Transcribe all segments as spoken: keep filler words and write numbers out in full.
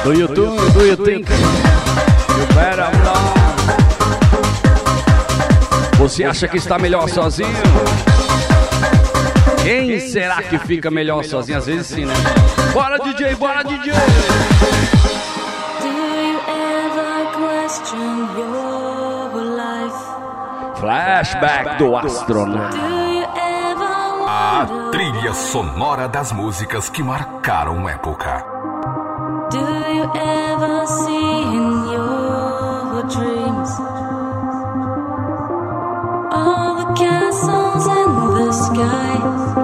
Do YouTube, do you think you better know? Você acha que está melhor sozinho? Quem será que fica melhor sozinho? Às vezes sim, né? Bora D J, bora D J! Do you ever question your life? Flashback do astronauta. A trilha sonora das músicas que marcaram época. Do you ever see in your dreams all the castles in the sky?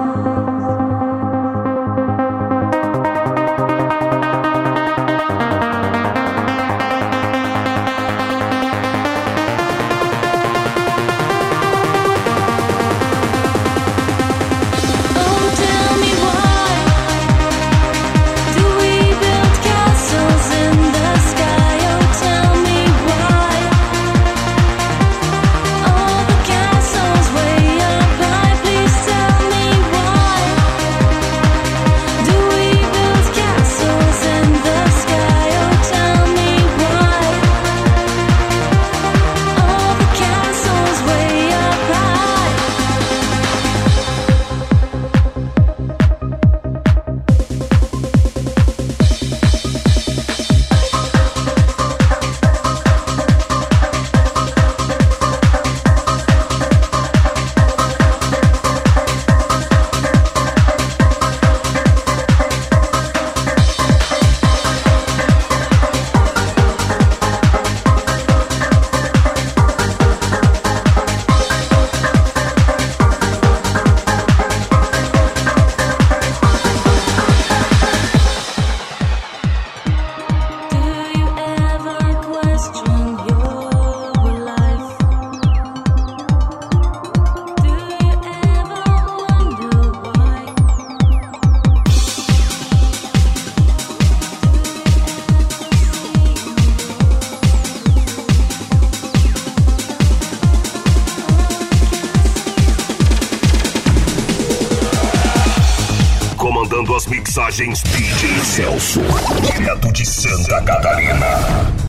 As mixagens D J Celso, direto de Santa Catarina.